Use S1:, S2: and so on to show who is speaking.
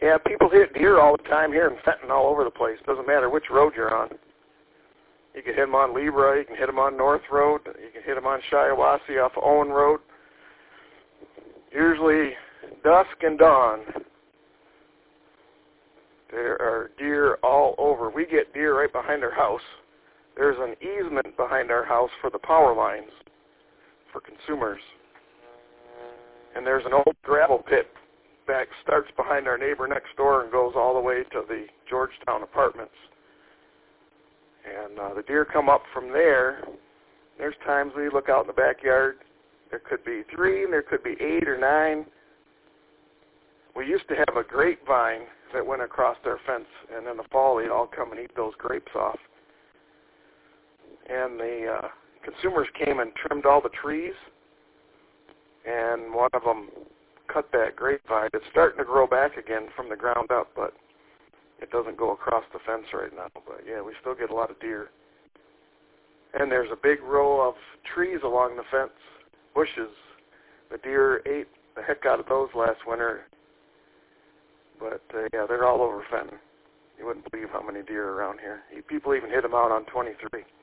S1: Yeah, people hit deer all the time here in Fenton all over the place. Doesn't matter which road you're on. You can hit them on Libra, you can hit them on North Road, you can hit them on Shiawassee off Owen Road. Usually dusk and dawn, there are deer all over. We get deer right behind our house. There's an easement behind our house for the power lines for consumers. And there's an old gravel pit that starts behind our neighbor next door and goes all the way to the Georgetown Apartments. And the deer come up from there. There's times we look out in the backyard. There could be 3, and there could be 8 or 9. We used to have a grapevine that went across our fence, and in the fall they'd all come and eat those grapes off. And the consumers came and trimmed all the trees, and one of them cut that grapevine. It's starting to grow back again from the ground up, but it doesn't go across the fence right now. But yeah, we still get a lot of deer. And there's a big row of trees along the fence, bushes. The deer ate the heck out of those last winter. But yeah, they're all over Fenton. You wouldn't believe how many deer are around here. People even hit them out on 23.